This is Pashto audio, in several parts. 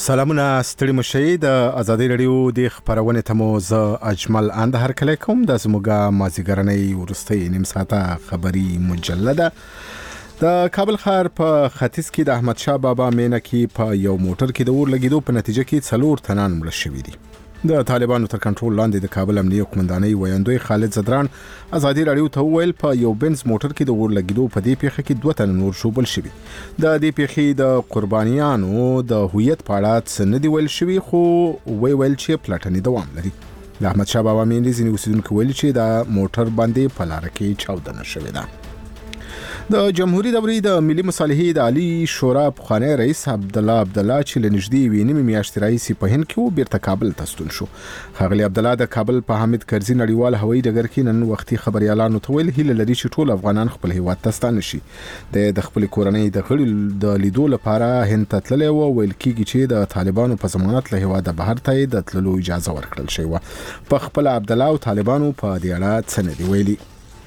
سلامونه ستړي مشي د ازادي رادیو د خبرونه تمو ز اجمل اند هر کله کوم د زموږه مازیګرنۍ ورستي نیم ساعته خبري مجلده د کابل ښار په ختیځ کې د احمد شاه بابا مینه کې په یو موټر کې د اور لګیدو په نتیجه کې 4 تنان مړ شوي دي. د طالبانو تر کنټرول لاندې د کابل امنیه قومندانۍ ویاندوی خالد زدران ازادي رادیو ته ویل په یو بنز موټر کې د اور لګیدو په دې پیښه کې 2 تن نور شوبل شوي. د دې پیښې د قربانیانو د هویت په اړه څه نه دی ویل شوي، خو ویل چې پلاټني دوام لري. د احمد شاه بابا مینې ځینې اوسیدونکو ویل چې د موټر باندې په لاره کې چاودنه شوې ده. د جمهوریت دورې د ملي مصالحې د عالی شورا پخوانی رئیس عبدالله چې لنږدې ویني میاشتې راهیسې په هند کې بیرته کابل ته ستون شو. ښاغلی عبدالله د کابل په حامد کرزي نړیوال هوایي ډګر کې نن وختي خبريالانو ته ویل هیله لري چې ټول افغانان خپل هیواد ته ستانه شي. د خپل کورنۍ د غړي د لیدو لپاره هند ته تللی و. ویل کېږي چې د طالبانو په ضمانت له هیواده بهر ته د تللو اجازه ورکړل شوې و. په خپل عبدالله او طالبانو په دې اړه څه نه دی ویلي.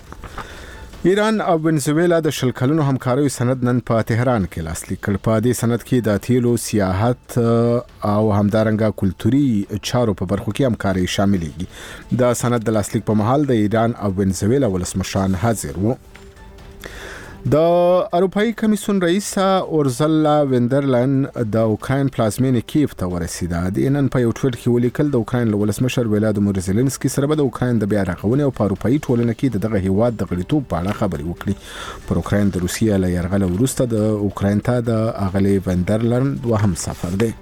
ایران او ونزویلا د شل کلونو همکارۍ سند نن په تهران کې لاسلیک کړ. په دې سند کې د تیلو، سیاحت او همدارنګه کلتوري چارو په برخو کې همکارۍ شاملېږي. د سند د لاسلیک په مهال د ایران او ونزویلا ولسمشران حاضر وو. د اروپאי کمیسیون رئیس اورزلا وندرلن د اوکراین پلازمینې کیف ته ورسیده. د نن په یو ټویټ کې ولیکل د اوکراین ولسمشر ولادیمیر زيلنسکي سره د اوکراین د بیا رغونې او په اروپאי ټولنه کې دغه هیواد د غړیتوب په اړه خبرې وکړي. پر اوکراین د روسیې له یرغل وروسته د اوکراین ته د اغلی وندرلن دوهم سفر دی.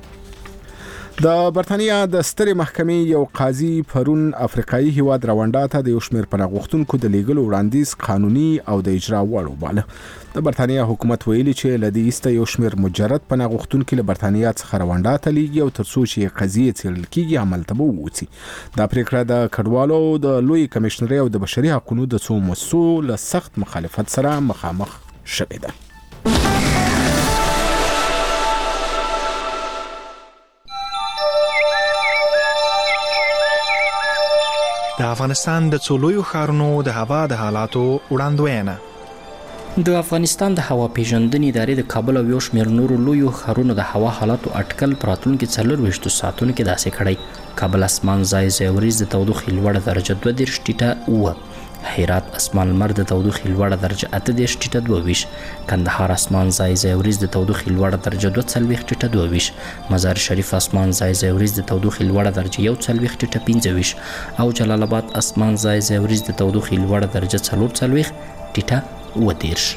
د برتانیا د سترې محکمې یو قاضي پرون افریقایي هیواد رواندا ته د یو شمېر پناه غوښتونکو د لیږلو وړاندیز قانوني او د اجرا وړ وباله. د برتانیا حکومت ویلي چې له دې ایسته یو شمېر مجرد پناه غوښتونکي له برتانیا څخه رواندا ته لیږي او تر څو چې قضیې څېړل کېږي عمل ته به ووځي. دا پریکړه د کډوالو د لوی کمشنرۍ او د بشري حقوقو د څو مؤسسو له سخت مخالفت سره مخامخ شوې ده. د افغانستان د څولویو ښارونو د هوا د حالاتو وړاندوینه. د افغانستان د هوا پیژندنې ادارې د کابل او یو شمېر نورو لویو ښارونو د هوا حالاتو اټکل په راتلونکي 24 ساعتونو کې داسې کړی. کابل اسمان ځای وریځ د تودوخې لوړه درجه 22 ټیټه و. هرات اسمان لمر د تودوخې لوړه درجه 28 ټیټه 22. کندهار اسمان ځای وریځ د تودوخې لوړه درجه 42 ټیټه 22. مزار شریف اسمان ځای وریځ د تودوخې لوړه درجه 41 ټیټه 25. او جلال آباد اسمان ځای وریځ د تودوخې لوړه درجه 44 ټیټه 30.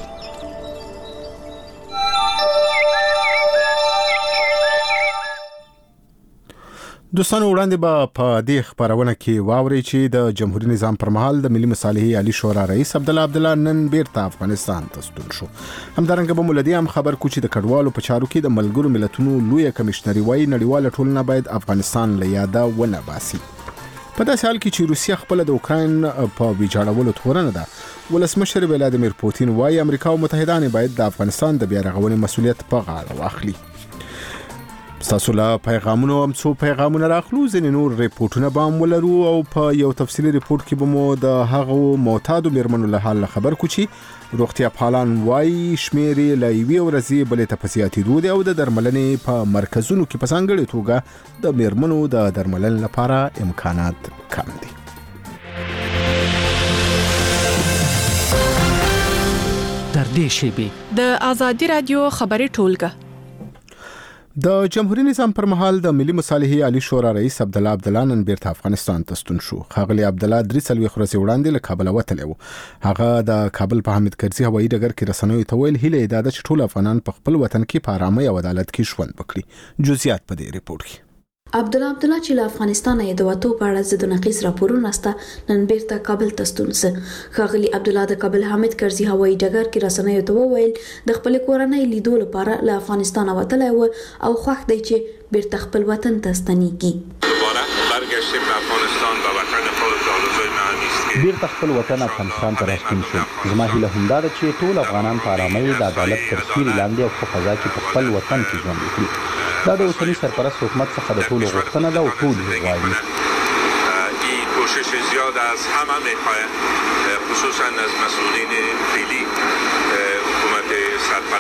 دوستانو وړاندې به په دې خبرونه کې واوري چې د جمهوریت نظام پر مهال د ملي مصالحې عالی شورا رئیس عبدالله نن بیرته افغانستان ته ستون شو. همدارنګه به مولدي هم خبر کو چې د کډوالو په چارو کې د ملګرو ملتونو لوی کمشنري وای نړیواله ټولنه باید افغانستان له یاده ونه باسي. په داسې حال کې چې روسیا خپل د اوکراین په ویجاړولو تورنه ده. ولسمشر ولادیمیر پوتین وای امریکا او متحدان باید د افغانستان د بیا رغونې مسؤلیت په غاړه واخلي. تاسو له پیغامونو هم څو پیغامونه راخلو، ځینې نور ریپورتونه به هم ولرو او په یو تفصیلي ریپورت کې به مو د هغو معتادو میرمنو له حال خبر کو چې روغتیا پالان وای شمېرې له یوې ورځې بلې ته په زیاتېدو دي او د درملنې په مرکزونو کې په ځانګړې توګه د میرمنو د درملنې لپاره امکانات کم دي. در دې شیبې د ازادي رادیو خبري ټولګه. د جمهوریت نظام پر مهال د ملي مصالحې عالی شورا رئیس عبدالله نن بیرته افغانستان ته ستون شو. ښاغلی عبدالله 3 ورځې وړاندې له کابل وتلی و. هغه د کابل په حامد کرزي هوایي ډګر کې رسنیو ته ویل هیله یې ده چې ټول افغانان په خپل وطن کې په آرامۍ او عدالت کې ژوند وکړي. جزئیات په دې ریپورت کې. عبدالله چې له افغانستان یې د وټو په اړه ضد نقیص راپورونه سته نن بیرته کابل ته ستون سه. ښاغلی عبدالله د کابل حامد کرزي هوایي ډګر کې رسنیو ته وویل د خپل کورنۍ لیدو لپاره له افغانستان وتلی و او خوښ دی چې بیرته خپل وطن ته ستنیږي. برگشتیم به افغانستان و وطن خود آرزوی من نیست که بیرته خپل وطن افغانستان ته راستون شو. زما هیله همدا ده چې ټول افغانان په آرامۍ د عدالت تر سیوري لاندې او په فضا کې په خپل وطن کې ژوند وکړي. دا د اوسني سرپرست حکومت څخه د ټولو غوښتنه ده او ټول یې غواړي. این کوشش زیاد از همه میخواهد، خصوصا از مسئولین فعلی حکومت سرپرست.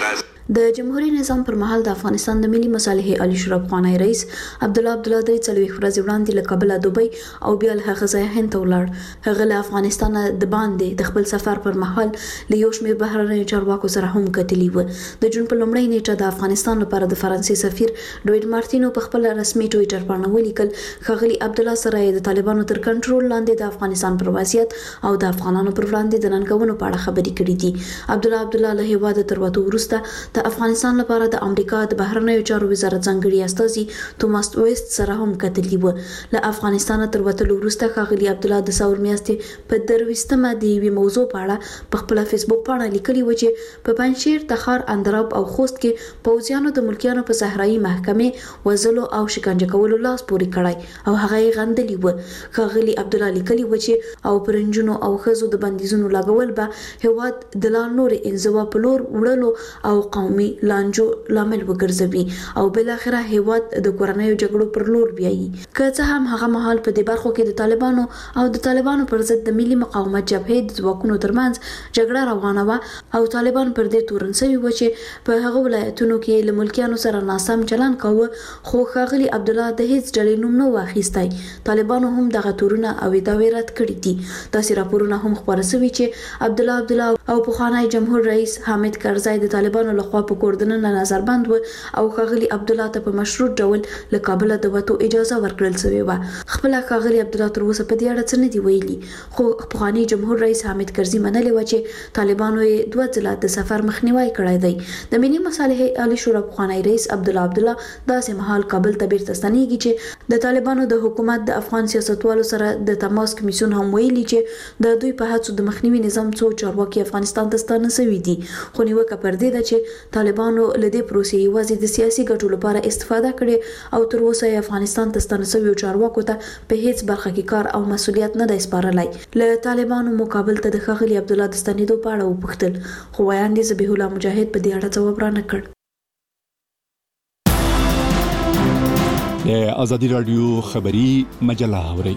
د جمهوریت نظام پر مهال د افغانستان د ملي مصالحې عالی شورا افغاني رئیس عبدالله درې څلوېښت ورځې وړاندې له کابل دوبۍ او بیا له هغه ځایه هند ته ولاړ. هغه له افغانستان د باندې د خپل سفر پر مهال له یو شمېر بهرنیو چارواکو سره هم کتلي و. د جون په لومړۍ نیټه د افغانستان لپاره د فرانسې سفیر ډویډ مارټینو په خپل رسمي ټوئیټر باندې ولیکل ښاغلي عبدالله سره د طالبانو تر کنټرول لاندې د افغانستان پر وضعیت او د افغانانو پر وړاندې د ننګونو په اړه خبرې کړې دي. عبدالله له هیواده تر وته وروسته د افغانستان لپاره د امریکا د بهرنیو چارو وزارت ځانګړي استازي توماس ویست سره هم کتلي و. له افغانستان تر وته وروسته ښاغلي عبدالله د ساور میاشتې په 23مه د یوې موضوع په اړه په خپل فیسبوک باندې لیکلي و چې په پنځشیر، تخار، اندراب او خوست کې پوځیانو د ملکیانو په صحرایي محکمې وزلو او شکنجه کولو لاس پورې کړای او هغه یې غندلي و. ښاغلي عبدالله لیکلي و چې او پرنجونو او خزو د بندیزونو لګول به هیواد د لا نور انزوا په لور وړلو او قومي لانجو لامل وګرځوي او بل اخره هیواد د کورنیو جګړو پر لور بیایي. که څه هم هغه مهال په دې برخو کې د طالبانو او د طالبانو پر ضد د ملي مقاومت جبهې د ځواکونو ترمنځ جګړه روانه و او طالبان پر دې تورن شوي و چې په هغه ولایتونو کې له ملکیانو سره ناسم چلن کاوه، خو ښاغلي عبدالله د هیڅ ډلې نوم نه واخیستی. طالبانو هم دغه تورونه او ادعاوې رد کړي دي. داسې راپورونه هم خپاره شوي چې عبدالله او پخوانی جمهور رئیس حامد کرزی د طالبانو لخوا په کوردنه نظربند و او ښاغلي عبدالله ته په مشروط ډول له کابل د وتو اجازه ورکړل شوې و. خپل ښاغلي عبدالله تر اوسه په دې اړه څه نه دی ویلي، خو پخوانی جمهور رئیس حامد کرزی منلې و چې طالبانو یې 2 ځله د سفر مخنیوي کړی دی. د ملي مصالحې عالی شورا پخوانی رئیس عبدالله داسې مهال کابل ته بیرته ستنېږي چې د طالبانو د حکومت د افغان سیاستوالو سره د تماس کمیسیون هم ویلي چې د دوی په هڅو د مخنیوي نظام څو چارواکي افغانستان ته ستانه شوي دي، خو نیوکه پر دې ده چې طالبانو له دې پروسې یوازې د سیاسي ګټو لپاره استفاده کړې او تر اوسه یې افغانستان ته ستانه شویو چارواکو ته په هیڅ برخه کې کار او مسؤلیت نه دی سپارلی. له طالبانو مقابل ته د ښاغلي عبدالله د ستنېدو په اړه وپوښتل، خو ویاندې ذبیح الله مجاهد په دې اړه ځواب رانه کړ. د ازادي راډیو خبري مجله اورئ.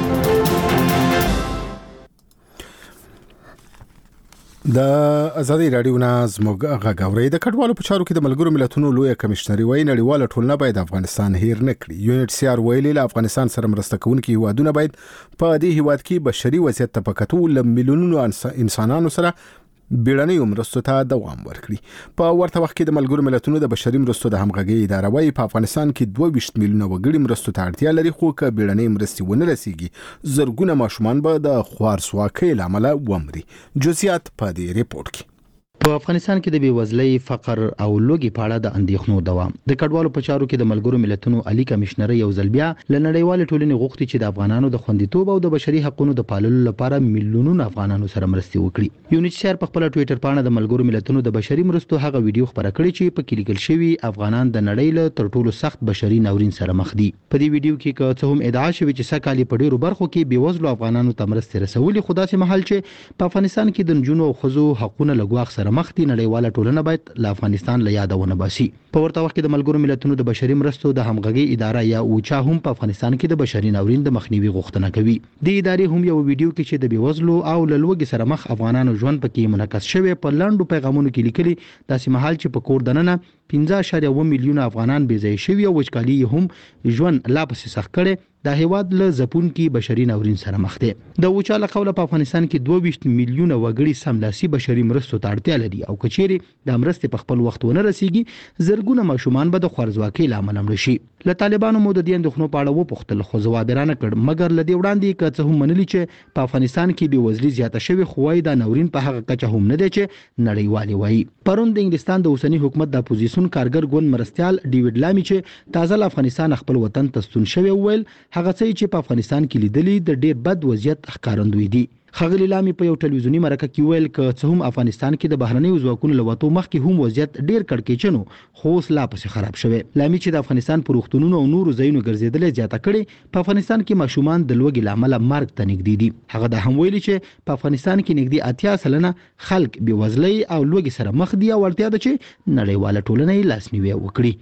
د ازادي راډیو ناز موږ غاوري د کډوالو په چارو کې د ملګرو ملتونو لوی کمشنري وایي نړیواله ټولنه باید افغانستان هیر نه کړي. یونټ سی آر ویلي له افغانستان سره مرسته کوونکي هیوادونه باید په دې هیواد کې بشري وضعیت ته په کتو له میلیونونو انسانانو سره بیړنیو مرستو ته دوام ورکړي. په ورته وخت کې د ملګرو ملتونو د بشري مرستو د همغږي اداره وايي په افغانستان کې 22 میلیونه وګړي مرستو ته اړتیا لري، خو که بیړنۍ مرستې ونه رسیږي زرګونه ماشومان به د خوارځواکۍ له امله ومري. جزئیات په دې ریپورت کې. په افغانستان کې د بیوزلۍ، فقر او لوږې په اړه د اندېښنو دوام. د کډوالو په چارو کې د ملګرو ملتونو عالی کمشنر یو ځل بیا له نړیوال ټولنې غوښتي چې د افغانانو د خوندیتوب او د بشري حقوقو د پاللو لپاره میلیونونو افغانانو سره مرستې وکړي. یونیسیار په خپل ټوئیټر باندې د ملګرو ملتونو د بشري مرستو هغه ویډیو خبره کړې چې په کې لیکل شوی افغانان د نړۍ له تر ټولو سخت بشري ناورین سره مخ دي. په دې ویډیو کې که څه هم ادعا شوی چې سکهالی په ډیرو برخو کې بیوزلو افغانانو ته مرستې رسولي، خو داسې مهال چې په افغانستان کې د نجونو او ښځو حقوقونه له ګواښ سره مخ دي، نړیواله ټولنه باید له افغانستان له یاده ونه باسي. په ورته وخت کې د ملګرو ملتونو د بشري مرستو د همغږي اداره یا اوچا هم په افغانستان کې د بشري ناورین د مخنیوي غوښتنه کوي. د ادارې هم یو ویډیو کې چې د بیوزلو او له لوږې سره مخ افغانانو ژوند پکې منعکس شوی په لاندو پیغامونو کې لیکلي داسې مهال چې په کور دننه 15.1 میلیونه افغانان بې ځای شوي او وچکالي هم ژوند لا پسې سخت کړي. د هیواد له ځپونکي بشري ناورین سره مخ دي. د اوچا له قوله په افغانستان کې 22 میلیونه وګړي سملاسي بشري مرستو ته اړتیا لري او کچېري د مرستې په خپل وخت ونه رسیږي زرګونه ماشومان به د خوارځواکۍ له امله مړه شي. له طالبانو مو د دې اندېښنو په اړه وپوښتل، خو ځواب یې رانه کړ، مګر له دې وړاندې که څه هم منلي چې په افغانستان کې بېوزلي زیاته شوې، خو وايي دا ناورین په هغه کچه هم نه دی چې نړیوالې وایي. پرون د انګلستان د اوسني حکومت د اپوزیسیون کارګر ګوند مرستیال ډیوډ لامي چې تازه له افغانستان خپل وطن ته ستون شوی ویل هغه څه چې په افغانستان کې لیدلي د ډیر بد وضعیت ښکارندوی دي. ښاغلي لامي په یو ټلویزیوني مرکه کې ویل که څه هم افغانستان کې د بهرنیو ځواکونو له وتو مخکې هم وضعیت ډیر کړکېچن و، خو اوس لا پسې خراب شوی. لامي چې د افغانستان په روغتونونو او نورو ځایونو ګرځېدل زیاته کړي، په افغانستان کې ماشومان د لوږې له امله مرګ ته نږدې دي. هغه دا هم ویلي چې په افغانستان کې نږدې 80% خلک بېوزلۍ او لوږې سره مخ دي او اړتیا ده چې نړیواله ټولنه یې لاسنیوی وکړي.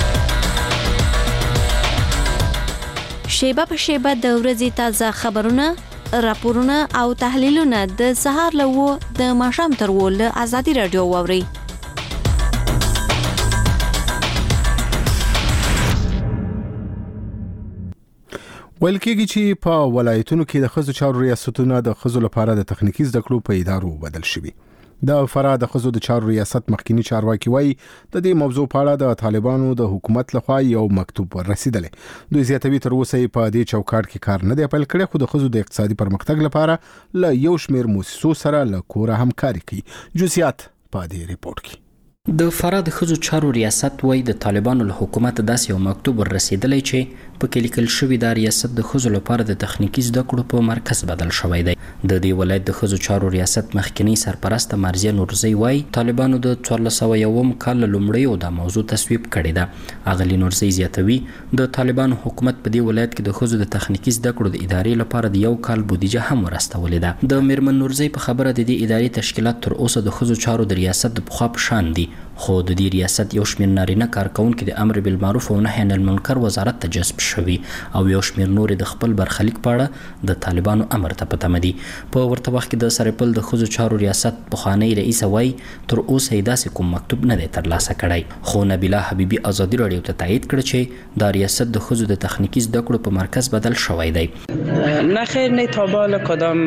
شیبه په شیبه د ورځې تازه خبرونه، راپورونه او تحلیلونه د سهار له 9 د ماښام تر 10 له ازادي رادیو واوري. ویل کېږي چې په ولایتونو کې د ښځو چارو ریاستونه د ښځو لپاره د تخنیکی زده کړو په ادارو بدل شوي. د فراه د ښځو د چارو ریاست مخکینی چارواکي وایي د دې موضوع په اړه د طالبانو د حکومت لخوا یو مکتوب ورسېدلی. دوی زیاتوي تر اوسه په دې چوکاټ کې کار نه دی پیل کړی، خو د ښځو د اقتصادي پرمختګ لپاره له یو شمېر مؤسسو سره له کوره همکاري کوي. جزئیات په دې ریپورت کې. د فراه د ښځو چارو ریاست وایي د طالبانو له حکومت داسې یو مکتوب ورسېدلی چې په کې لیکل شوي دا ریاست د ښځو لپاره د تخنیکی زده کړو په مرکز بدل شوی دی. د دې ولایت د ښځو چارو ریاست مخکنی سرپرست مرزیه نورزی وایي طالبانو د 1401 کال لومړی دا موضوع تصویب کړې ده. اغلی نورزی زیاتوي د طالبانو حکومت په دې ولایت کې د ښځو د تخنیکی زده کړو د ادارې لپاره د یو کال بودیجه هم ورستولې ده. د میرمن نورزی په خبره د دې ادارې تشکیلات تر اوسه د ښځو چارو د ریاست د پخوا په شان دي، خو د دې ریاست یو شمېر نارینه کارکونکي د امر بالمعروف او نهي عن المنکر وزارت ته جذب شوي او یو شمېر نور د خپل برخلیک په اړه د طالبانو امر ته په تمه دي. په ورته وخت کې د سرپل د ښځو چارو ریاست پخوانی رئیس وایي تر اوسه یې داسې کوم مکتوب نه دی ترلاسه کړی، خو نبیله حبیبي ازادي راډیو ته تایید کړ چې دا ریاست د ښځو د تخنیکی زده کړو په مرکز بدل شوی دی. نه خیر نه تا بال کدام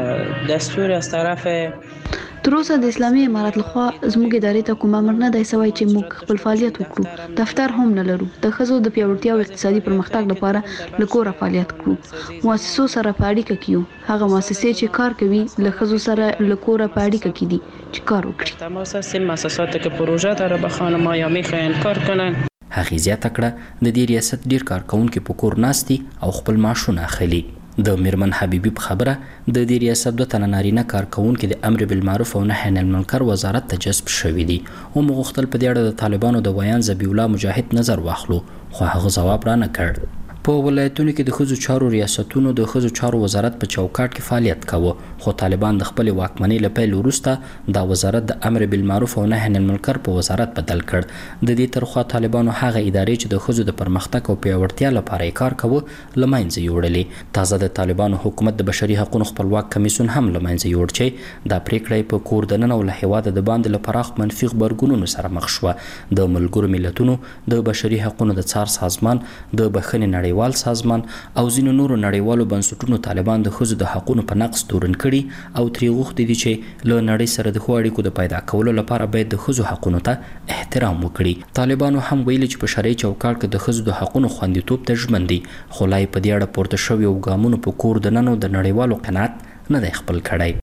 دستور از طرف تر اوسه د اسلامي امارات لخوا زموږ ادارې ته کوم امر نه دی سوی چې موږ خپل فعالیت وکړو. دفتر هم نه لرو. د ښځو د پیاوړتیا او اقتصادي پرمختګ لپاره له کوره فعالیت کوو. مؤسسو سره په اړیکه کې یو. هغه مؤسسې چې کار کوي له ښځو سره له کوره په اړیکه کې دي چې کار وکړي. تماس هستیم مؤسساتی که پروژه داره به خانم‌ها یا میخواین کار کنن. هغې زیاته کړه د دې ریاست ډیر کارکونکي په کور ناستي او خپل معاشونه اخلي. د میرمن حبیبی په خبره د دې ریاست 2 تنه نارینه کارکونکي د امر بالمعروف او نهي عن المنکر وزارت ته جذب شوي دي. هم غوښتل په دې اړه د طالبانو د ویان ذبیح الله مجاهد نظر واخلو، خو هغه ځواب را نه کړ. په ولایتونو کې د ښځو چارو ریاستونو د ښځو چارو وزارت په چوکاټ کې فعالیت کاوه، خو طالبان د خپل واکمنۍ له پیل وروسته دا وزارت د امر بالمعروف او نهي عن المنکر په وزارت بدل کړ. د دې ترخوا طالبانو هغه ادارې چې د ښځو د پرمختګ او پیاوړتیا لپاره کار کاوه لمنځه یوړلې. تازه د طالبانو حکومت د بشري حقوقو خپلواک کمیسیون هم لمنځه یوړ چې دا پریکړه په کور دننه او له هیواده د باندې لپاره منفي خبرګونونو سره مخ شوه. د ملګرو ملتونو د بشري حقوقو د څار سازمان، د بخښنې نړیوال سازمان او ځینو نورو نړیوالو بنسټونو طالبان د ښځو د حقوقو په نقض تورن کړي او ترې غوښتي دي چې له نړۍ سره د ښو اړیکو د پیدا کولو لپاره باید د ښځو حقوقو ته احترام وکړي. طالبانو هم ویلي چې په شرعي چوکاټ کې د ښځو د حقوقو خوندیتوب ته ژمن دي، خو لا یې په دې اړه پورته شوي ګامونو په کور دننه د نړیوالو قناعت نه دی خپل کړی.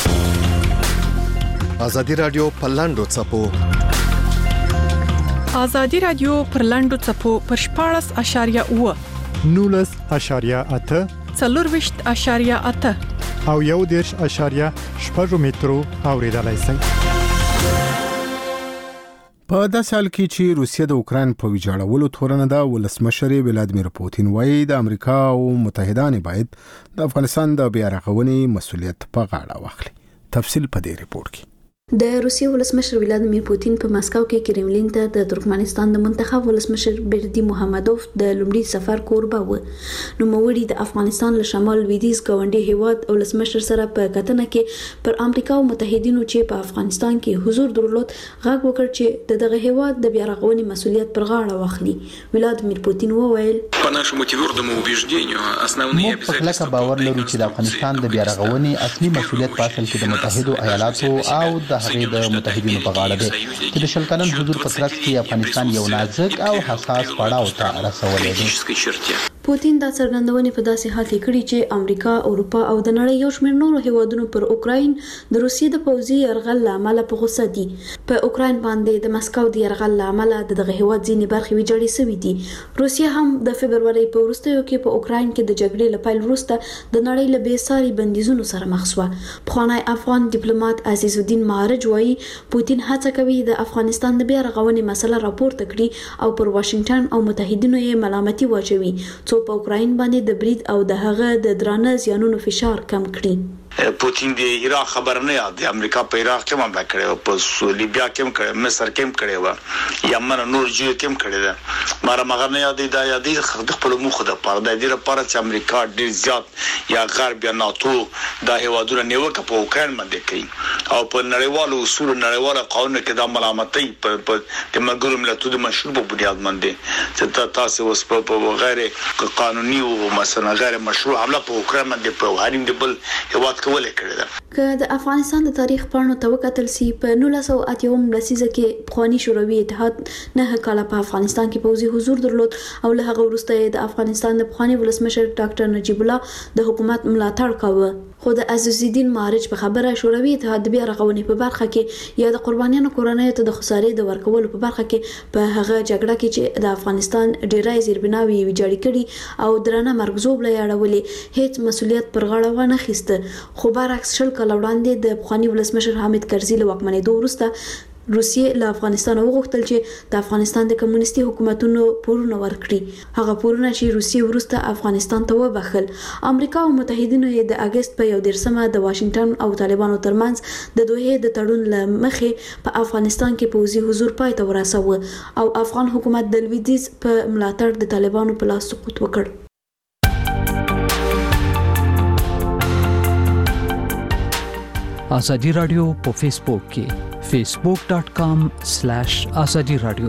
ازادي راډیو په لاندو څپو ازادي راډیو پر لاندو څپو پر 14.8 19.8 24.8 او 1.6 مترو اوریدلای شئ. په دا سال کې چې روسیه د اوکران په ویجاړولو تورنه ده، ولسمشر ولادیمیر پوتین وایي د امریکا او متحدانو باید د افغانستان د بیا رغونې مسؤلیت په غاړه واخلي. تفصیل په دې ریپورت کې. د روسیې ولسمشر ولادیمیر پوتین په مسکو کې کرملین ته د ترکمنستان د منتخب ولسمشر بردی محمدوف د لومړي سفر کوربه و. نو موړي د افغانستان له شمال لویدیځ ګاونډي هیواد ولسمشر سره په کتنه کې پر امریکا او متحدینو چې په افغانستان کې حضور درلود غږ وکړ چې دغه هیواد د بیا رغونې مسؤلیت پر غاړه واخلي. ولادیمیر پوتین وویل موږ په کلکه باور لرو چې د افغانستان د بیا رغونې اصلي مسؤلیت په اصل کې د متحدو ایالاتو او د هغې د متحدینو په غاړه دی چې د 20 کلن حضور په ترڅ کې افغانستان یو نازک او حساس پړاو ته رسولی دی. پوتین دا څرګندونه په داسې حال کې کړې چې امریکا، اروپا او د نړۍ یو شمېر نورو هیوادونو پر اوکراین د روسیې د پوځي یرغل لامل په غوسه دي. په اوکراین باندې د مسکو د یرغل لامل دغه هیواد ځینې برخې ویجاړې شوې دي. روسیه هم د فبرवरी په وروستیو کې په اوکراین کې د جګړې لپاره وروسته د نړۍ له بېساري بندیزونو سره مخ شوه. پخوانی افغان ډیپلوماټ عزیز الدین مهارج وایي پوتین هڅه کوي د افغانستان د بیا رغونې مسله راپورته کړي او پر واشنگټن او متحدینو یې ملامتي واچوي په اوکراین باندې د برید او د هغه د درانه زیانونو فشار کم کړي. پوتین د عراق خبر نه یاد د امریکا په عراق کې هم کړی په لیبیا کې هم کړی مصر کې هم کړی و یمن نور جو کې هم کړی ده ماره مگر نه یاد د یادې د خپل مخ د پاره د دې لپاره چې امریکا ډیر زیات یا غرب یا ناتو د هیوادونو نیوکه په اوکران باندې کوي او په نړیوالو اصول نړیواله قانون کې د ملامتۍ په د ملګرو ملتونو د مشروع په بنیاد باندې چې تاسو اوس په غیر قانوني او مثلا غیر مشروع حمله په اوکران باندې په هریم د بل هیواد کولای کړی ده. که د افغانستان د تاریخ پاڼو ته وکتل سي په 1980 لسیزه کې پخوانی شوروي اتحاد 9 کاله په افغانستان کې پوځي حضور درلود او له هغه وروسته د افغانستان د پخوانی ولسمشر ډاکټر نجیب الله د حکومت ملاتړ کاوه خو د عزیز الدین مارج په خبره شوروي اتحاد بیا رغونې په برخه کې یا د قربانیانو کورنۍ ته د خسارې د ورکولو په برخه کې په هغه جګړه کې چې د افغانستان ډیرای زیربناوي ویجاړی کړي او درنه مرګزوب لایړولې هیڅ مسولیت پر غاړه ونه خسته خو برعکس شل کال وړاندې د پخوانی ولسمشر حامد کرزي له واکمنېدو وروسته روسیې له افغانستان وغوښتل چې د افغانستان د کمونیستي حکومتونو پورونه ورکړي هغه پورونه چې روسیې وروسته افغانستان ته وبخل امریکا او متحدینو یې د اگست په 11 د واشنگټن او طالبانو ترمنځ د دوه د تړون لمخې په افغانستان کې پوځي حضور پای ته ورساوه او افغان حکومت د لویدیځ په ملاتړ د طالبانو په لاس سقوط وکړ. ازادي رادیو په فیسبوک کې facebook.com/azadi radio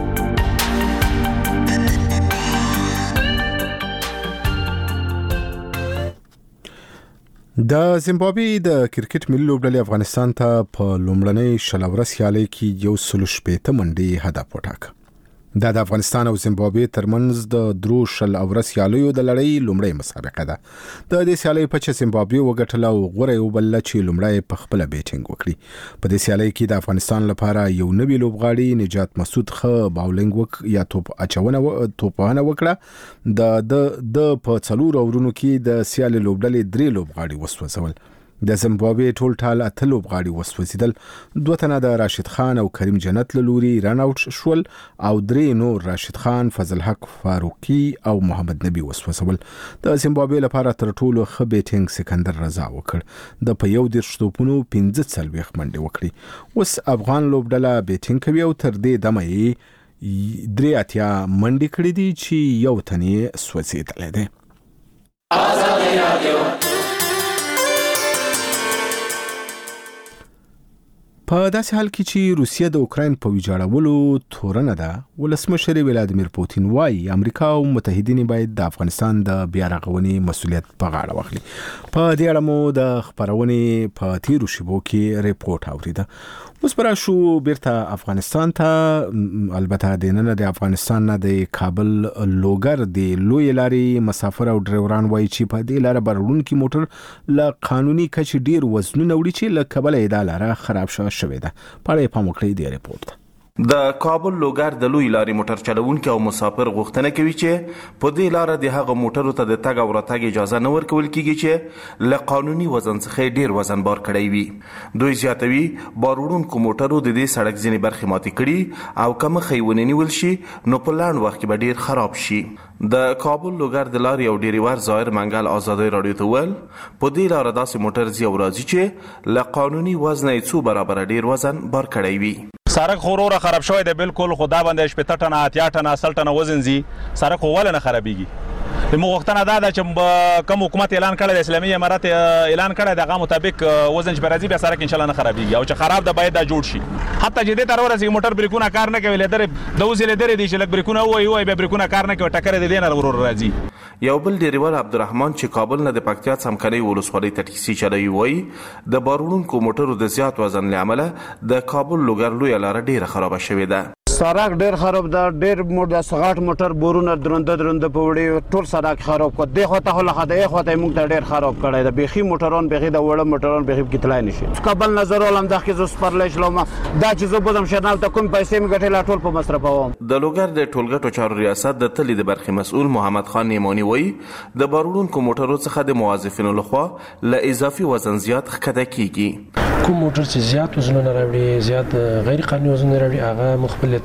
د زیمبابوې د کرکټ ملي لوبډلې افغانستان ته په لومړنۍ شلورس سیالۍ کې 160 منډې هدف وټاکه. دا د افغانستان او زیمبابوې ترمنځ د درو شل اورس سیالیو د لړۍ لومړی مسابقه ده. د دې سیالۍ په چې زیمبابوې وګټله او غوره وبلله چې لومړی په خپل بیټینګ وکړي. په دې سیالۍ کې د افغانستان لپاره یو نوی لوبغاړي نجات مسعود ښه باولینګ یا توپ وهنه وکړه. د په څلور اورونو کې د سیالۍ لوبډلې 3 لوبغاړي وسوځول. د زیمبابوې ټول ټال 8 لوبغاړي وسوځیدل. 2 تنه د راشد خان او کریم جنت له لوري رن اوټ شول او 3 نور راشد خان، فضل حق فاروقي او محمد نبی وسوځول. د زیمبابوې لپاره تر ټولو ښه بیټینګ سکندر رضا وکړ. د په 11 توپونو 15 منډې وکړي. اوس افغان لوبډله بیټینګ کوي او تر دې دمه یې 3 منډې کړې دي چې یو تنې سوځیدلې ده. آزادي رادیو په داسې حال کې چې روسیه د اوکراین په ویجاړولو تورنه ده، ولسمشر ولادیمیر پوتین وايي امریکا او متحدین باید د افغانستان د بیا رغونې مسؤلیت په غاړه واخلي. په دې اړه مو د خبرونې په تیرو شیبو کې ریپورت اوریده. اوس پر شو بیرته افغانستان ته. البته د نن د افغانستان نه د کابل لوګر د لوی لارې مسافر او ډرایوران وایي چې په دې لار برونکي موټر له قانوني کچې ډیر وزنونه وړي چې له کابل د لار خراب شوه ده. پاره په مکړې دی ریپورت. د کابل لوګر د لوی لارې موټر چلوونکي او مسافر غوښتنه کوي چې په دې لار د هغه موټرو ته د تګ او راتګ اجازه نه ورکول کیږي چې له قانوني وزن څخه ډیر وزن بار کړی وي. دوی زیاتوي بار وړونکو موټرو د دې سړک ځینې برخې ماتې کړي او کم خیونه نیول شي نو په لاند وخت کې به ډیر خراب شي. د کابل لوګر د لارې او ډیریوار ظاهر منګل آزادۍ رادیو ته ول په دې لار داسې موټر زی او راځي چې له قانوني وزن یې څو برابر ډیر وزن بار کړی وي. سړک خورور خراب شوی دی بالکل. خدا باندې 15 ټنه 80 ټنه 80 ټنه وزن زی سړک ول نه خرابېږي. موږ وختونه دا چې کوم حکومت اعلان کړی د اسلامي امارات اعلان کړی دغه مطابق وزن چې برازي به سړک ان شاء الله نه خرابېږي او چې خراب ده باید دا جوړ شي. حتی چې د تر ورځې موټر بریکونه کار نه کوي لدر دوزې لدر دي چې لک بریکونه وای به بریکونه کار نه کوي ټکر دي نه ورور راځي. یو بل ډیریوال عبدالرحمن چې کابل نه د پکتیا څمکنۍ ولسوالۍ ته ټکسي چلوي وایي د بارونکو موټرو د زیات وزن له امله د کابل لوګر لویه لاره ډیره خرابه شوې ده. سړک ډیر خراب ده. ډیر موټر سغاټ موټر بورونه درنده په وړي ټول سړک خراب کړ. دغه ته له خدای خو ته موږ ته ډیر خراب کړی ده. بيخي موټرون بيخي د وړه موټرون بيخي کتلای نشي. کابل نظر ولم د خې ز سپرلې شلم دا چې زه بودم شنال ته کوم پیسې می ګټل ټول په مصرفوم. د لوګر د ټولګټو چارو ریاست د تلې د برخې مسؤل محمد خان نیمانی وایي د بارونکو موټرو څخه د موظفینو لخوا له اضافي وزن زیات ښکته کیږي. کوم موټر چې زیات وزن نه راوړي زیات غیر قانوني وزن راوړي هغه مخبل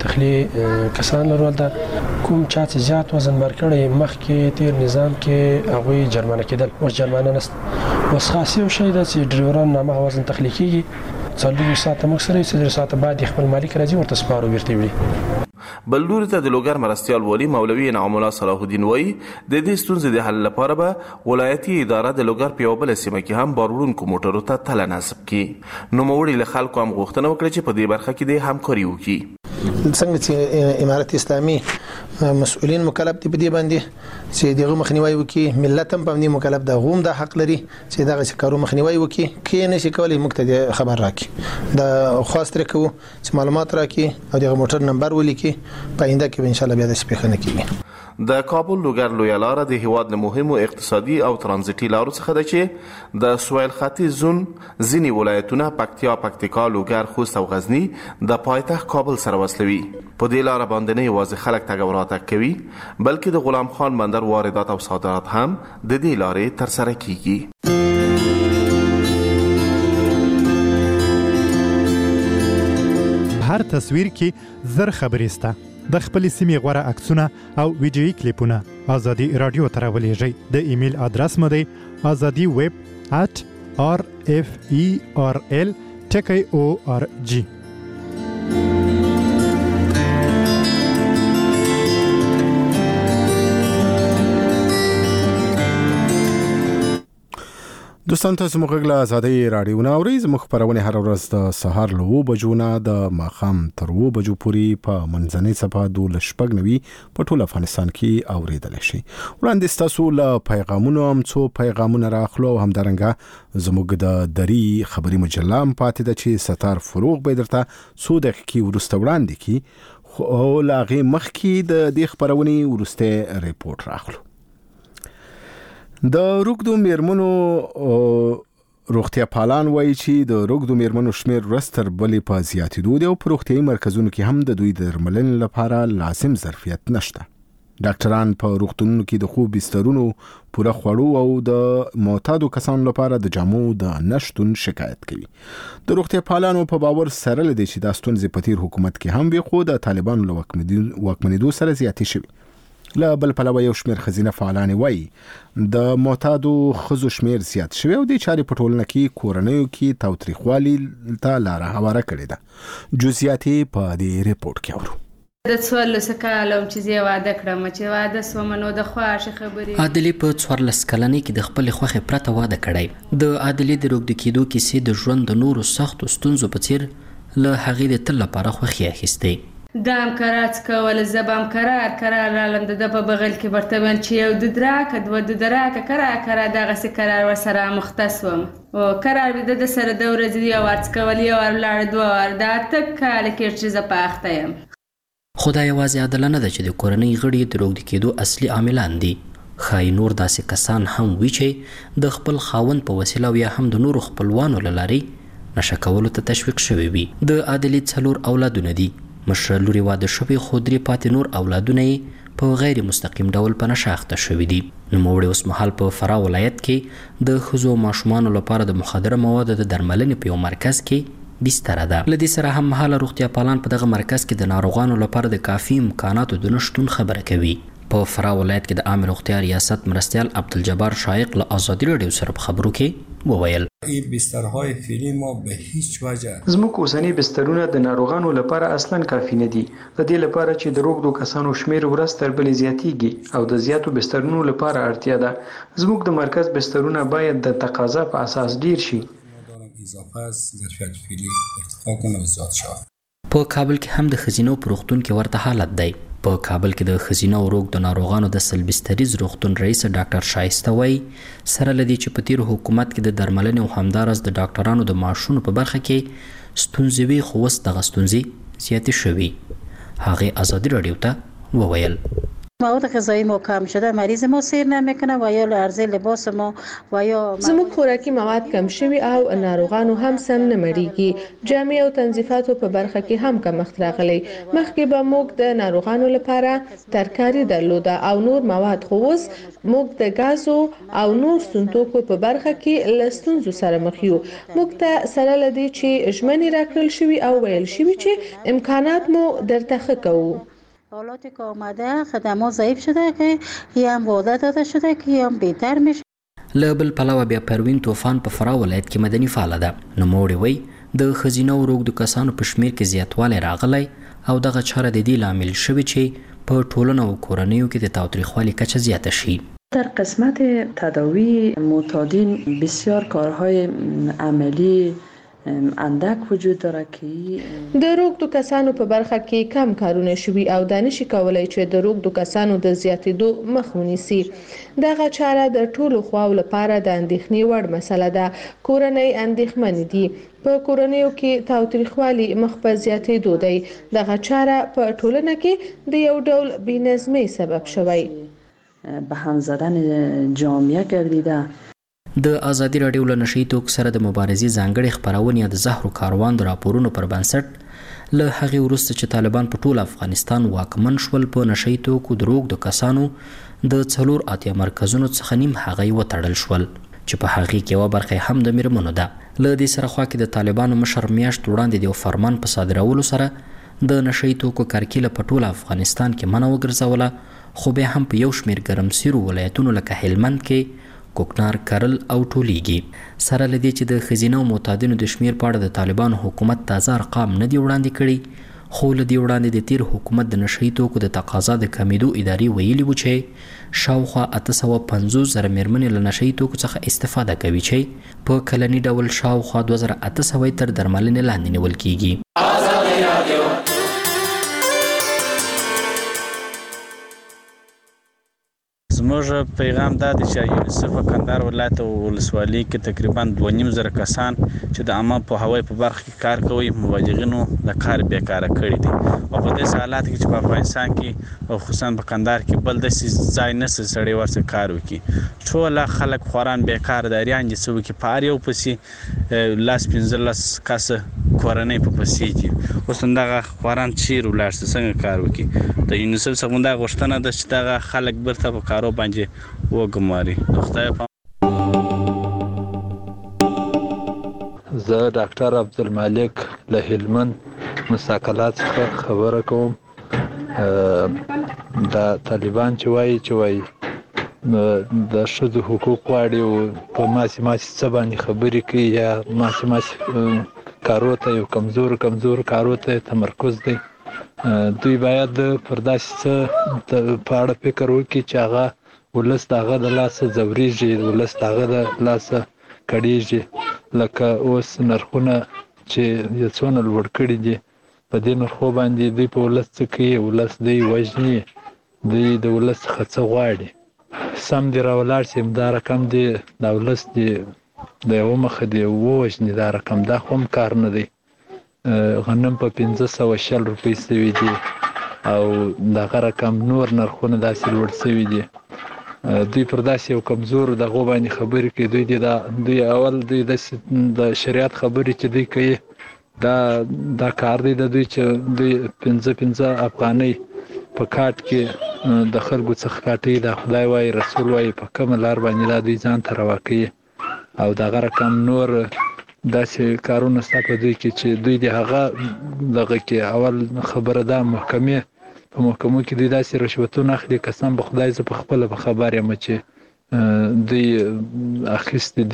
تخلیه کسان لرول دا کوم چا چې زیات وزن بار کړی مخکې تیر نظام کې هغوی جرمانه کېدل، اوس جرمانه نشته. اوس خاص یو شی ده چې ډریوران نامه وزن تخلیه کېږي، 4 ساعته موږ سره 3 ساعته بعد خپل مالک راځي ورته سپارو بیرته وړي. بل لوري ته د لوګر مرستیال والی مولوي انعام الله صلاح الدین وایي د دې ستونزې د حل لپاره به ولایتي اداره د لوګر په یوه بله سیمه کې هم بار وړونکو موټرو ته تله نصب کړي. نوموړي له خلکو هم غوښتنه وکړه چې په دې برخه کې د همکاري وکړي. څنګه چې امارت اسلامي مسؤلین مکلف دي په دې باندې چې دغه مخنیوي وکړي، ملت هم په دې مکلف ده، غوم د حق لري چې دغه کارو مخنیوي وکړي. کې نشي کولای موږ ته خبر راکړي، د خواست کوو چې معلومات راکړي او دغه موټر نمبر ولیکي، په آینده کې ان شاء الله بیا د سپیخنه کیږي. د کابل لوګر لویه لاره د هیواد له مهمو اقتصادي او ترانزیتي لارو څخه ده چې د سویل ختیځ زون ځینې ولایتونه پکتیا، پکتیکا، لوګر، خوست او غزني د پایتخت کابل سره وصلوي. په دې لاره باندې نه یوازې خلک تګ او راتګ کوي بلکې د غلام خان بندر واردات او صادرات هم د دې لارې ترسره کیږي. هر تصویر کې زر خبرې سته. د خپل سیمې غوره عکسونه او ویډیويي کلیپونه ازادي رادیو ته راولېږئ. د ایمیل ادرس مو دی azadi@rferl.org. دوستان تاسو موږ له ازادي رادیو نه اورئ. زموږ خپرونه هر ورځ د سهار له 9 بجو نه د ماښام تر 9 بجو پورې په منځنۍ صفحه 290 په ټول افغانستان کې اوریدل شي. وړاندې تاسو له پیغامونو هم څو پیغامونه راخلو، همدارنګه زموږ د دری خبري مجله هم پاتې ده چې ستار فروغ به درته څو دقیقې وروسته وړاندې کی، خو لا غي مخکې د دې خبرونې وروسته ریپورت راخلو. د روغدو میرمنو روغتیا پالان وایي چې د روغدو میرمنو شمیر ورستر بلې په زیاتېدو دی او په روغتیايي مرکزونو کې هم د دوی د درملنې لپاره لازم ظرفیت نشته. ډاکټران په روغتونونو کې د خوب بسترونو، پوره خوړو او د معتادو کسانو لپاره د جامو د نشتون شکایت کوي. د روغتیا پالانو په باور سره لدی چې د ستونزې په تیر حکومت کې هم وي، خو د طالبانو له واکمنېدو سره زیاتې شوي. له بل پلوه یو شمیر خزینه فعالان وایي د معتادو ښځو شمیر زیات شوی او د چارې په ټولنه کې کورنیو کې تاوتریخوالي ته لاره هواره کړې ده. جزئیات په دې ریپورت کې اورو. د 14 کالم چې زه واده کړم چې واده سوم نو د خواشه خبرې عادلې په 14 کلنۍ کې د خپل خوخه پرته واده کړی. د عادلې د روغ د کېدو کیسې د ژوند د نورو سختو ستونزو په څیر له هغې د تل لپاره خوښي اخیستې. دام کراچ کول زبام قرار لالم د په بغل کې برتمن چې یو د دراک د ود دراک قرار دغه سي قرار ورسره مختصوم او قرار د سره د ورځې یو ورڅ کول یو ورلاړ دوه ور دا تک کال کې چې ز پاخته يم. خدای یوازې عادلانه ده چې د کورنۍ غړي د روغ د کېدو اصلي عاملان دي. خای نور داسې کسان هم وي چې د خپل خاوند په وسیله یا هم د نورو خپلوانو لاري نشه کولو ته تشویق شوی وي. د عادلې 4 اولادونه دي. مشر لوري واده شوی، خو 3 پاتې نور اولادونه په غیر مستقیم ډول په نشه اخته شوي دي. نوموړي اوس مهال په فراه ولایت کې د ښځو او ماشومانو لپاره د مخدره موادو د درملنې په یو مرکز کې بستره ده. له دې سره هم مهاله روغتیا پالان په دغه مرکز کې د ناروغانو لپاره د کافي امکاناتو د نشتون خبره کوي. په فراه ولایت کې د عام روغتیا ریاست مرستیال عبدالجبار شایق له آزادي رادیو سره په خبرو کې وویل این بسترهای فعلی ما به هیچ وجه زموږ اوسنی بسترونه د ناروغانو لپاره اصلا کافي نه دي. د دې لپاره چې د روغدو کسانو شمیر ورځ تر بلې زیاتیږي او د زیاتو بسترونو لپاره اړتیا ده. زموږ د مرکز بسترونه باید د تقاضا په اساس ډیر شي. اضافه از ظرفیت فعلی ارتقا کنه و زیاد شود. په کابل کې هم د خزینو په روغتون کې ورته حالت دی. په کابل کې د خزینه او روغ د ناروغانو د سلبستریز روغتون رئیس ډاکټر شایسته وای سره لدی چې په تیر حکومت کې د درملنې او همدارس د ډاکټرانو د معاشونو په برخه کې ستونزې وي، خو اوس دغه ستونزې زیاتې شوي. هغه آزادي رادیو ته وویل مواد غذایی ما کم شده، مریض ما سیر نمیکنه و یا عرضه لباس ما و یا زموږ خوراکي مواد کم شوي او ناروغانو هم سم نه مړیږي. جامع او تنظیفاتو په برخه کې هم کمښت راغلی. مخکې به موږ د ناروغانو لپاره ترکاري درلوده او نور مواد، خو اوس موږ د غازو او نور ستونتوکو په برخه کې له ستونزو سره مخ یو. موږ ته سره لدی چې ژمنې راکړل شوي او ویل شوي چې امکانات مو درته ښه کوو. حالاتی که آمده خدمات ضعیف شده که یا هم وعده داده شده که یا هم بهتر میشه. له بل پلوه بیا پروین طوفان په فراه ولایت کې مدني فعاله ده. نوموړې وایي د ښځینه او روږدو کسانو په شمیر کې زیاتوالی راغلی او دغه چاره د دې لامل شوی چې په ټولنه او کورنیو کې د تاوتریخوالي کچه زیاته شي. در قسمت تداوی معتادین بسیار کارهای عملی اندک وجود داره که د روږدو کسانو په برخه کې کم کارونه شوي او دا نشي کولای چې د روږدو کسانو د زیاتېدو مخ ونیسي. دغه چاره د ټولو خواو لپاره د اندېښنې وړ مسله ده. کورنۍ اندېښمنې دي. په کورنیو کې تاوتریخوالي مخ په زیاتېدو دی. دغه چاره په ټولنه کې د یو ډول بېنظمۍ سبب شوی. به هم زدن جامعه گردیده. د ازادي راډیو له نشي توک سره د مبارزې ځانګړي خبرونه د زهرو کاروان د راپورونو پر بنسټ له هغه وروسته چې طالبان په ټول افغانستان واکمن شول، په نشي توک د روږدو کسانو د 4 مرکزونو څخه نیم هغه وتړل شول چې په هغه کې یو برخه هم د میرمنو ده. له دې سره خو کې د طالبانو مشر میاشت وړاندې د فرمان په صادرولو سره د نشي توکو کارکیله په ټول افغانستان کې منع وګرځوله، خو به هم په یو شمیر ګرمسیرو ولایتونو لکه هلمند کې کوکنار، کرل او ټولیږي. سره لدی چې د خزینه او معتادینو د شمیر په اړه د طالبان حکومت تازه ارقام نه دی وړاندې کړي، خو لدی وړاندې د تیر حکومت د نشئی توکو د تقاضا د کمیدو ادارې ویلي و چې شاوخوا 850,000 میرمنې له نشئی توکو څخه استفاده کوي چې په کلنی ډول شاوخوا 2800 تر درملنې لاندې نیول کیږي. زموږ پیغام دا دی چې یونیسف کندهار ولایت او ولسوالۍ کې تقریبا 2.5 کسان چې د عامه پوهاوی په برخه کې کار کوي مبلغینو د کار بیکاره کړي دي او په دې حالات کې چې په افغانستان کې او خصوصا په کندهار کې بل د ځای نه سړی ورڅ کار وکړي. ټول خلک خوران بیکار داریان دي چې کې په اړ یو پسې لاس 15 کس کورنۍ په پسې دي. اوس دغه خوران چیر ولر څنګه کار وکړي. د یونیسف څخه دا غوښتنه ده چې دغه خلک برته په کارو باندې وګماري. خدای په زه ډاکټر عبدالمالک له هلمند مساکلات څخه خبره کوم. دا طالبان چې وایي د ښځو حقوق غواړي او په ماسې څه باندې خبرې کوي یا ماسې کارو ته یو کمزور کارو ته تمرکز دی. دوی باید پر داسې څه په اړه فکر وکړي چې هغه ولس د هغه د لاسه ځورېږي، ولس د هغه د لاسه کړېږي. لکه اوس نرخونه چې یې څونه لوړ کړي دي، په دې نرخو باندې دوی په ولس څه کوي، ولس دوی وژني، دوی د ولس څخه څه غواړي. سم دې راولاړ شي، دا رقم دې د ولس دې د یوه مخه دې ووژني، دا رقم دا خو هم کار نه دی. غنم په 500 روپۍ سوي دي او دغه رقم نور نرخونه داسې لوړ سوي دي. دوی پر داسې یو کمزور دغو باندې خبرې کوي. دوی اول د شریعت خبرې چې دوی کوي دا کار دی د دوی چې دوی 15 افغانۍ په کاټ کې د خلکو څخه کاټي. دا خدای وایي رسول وایي په کومه لار باندې دا دوی ځان ته روا کوي او دغه رقم نور داسې کارونه ستا په دوی کې چې دوی د هغه دغه کې اول خبره ده محکمې په محکمو کې دوی داسې رشوتونه اخلي. قسم به خدای زه په خپله په خبر یم چې دوی اخیستې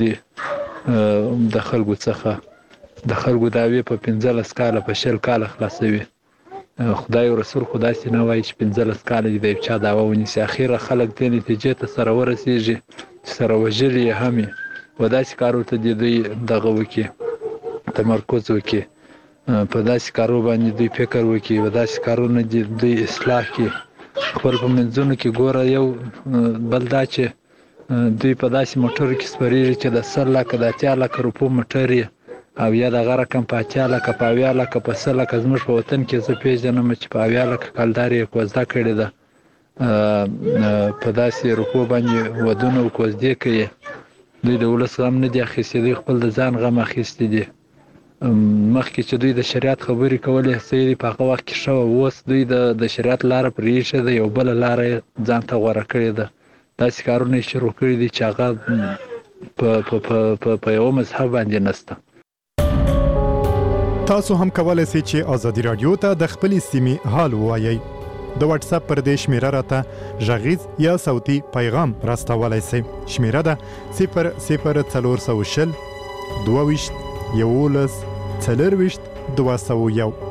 دي د خلکو څخه د خلکو دعوې په 15 کاله په 20 کاله خلاصوي. خدای او رسول خو داسې نه وایي چې 15 کاله دې د یو چا دعوه ونیسي. اخیره خلک دې نتیجې ته سره ورسېږي چې سره وژلي یې هم یې و داسې کارو ته دې دوی دغه وکړي، تمرکز وکړي، په داسې کارو باندې دوی فکر وکړي، و داسې کارونه دې دوی اصلاح کړي. خپل په منځونو کې ګوره یو بل دا چې دوی په داسې موټرو کې سپرېږي چې د 10 لکه د 80 لکه روپو موټر یې او یا دغه رقم په 80 لکه په 80 لکه په 100 لکه. زموږ په وطن کې زه پېژنم چې په 80 لکه کلدار یې کوزده کړې ده په داسې روکو باندې ودونه او کوزدې کوي دوی د ولس غم نه دي اخیستي دوی خپل د ځان غم اخیستي دي مخکې چې دوی د شریعت خبرې کولې سیدي په هغه وخت کې ښه اوس دوی د شریعت لاره پرېښې ده یو بله لاره یې ځان ته غوره کړې ده داسې کارونه یې شروع کړي دي چې هغه په یوه مذهب باندې نسته تاسو هم کولای شئ چې آزادي رادیو ته د خپلې سیمې حال ووایئ د واتس اپ پر دې شمیره راته غږیز یا صوتي پیغام راستولی شئ شمیره ده 00420 22 11 201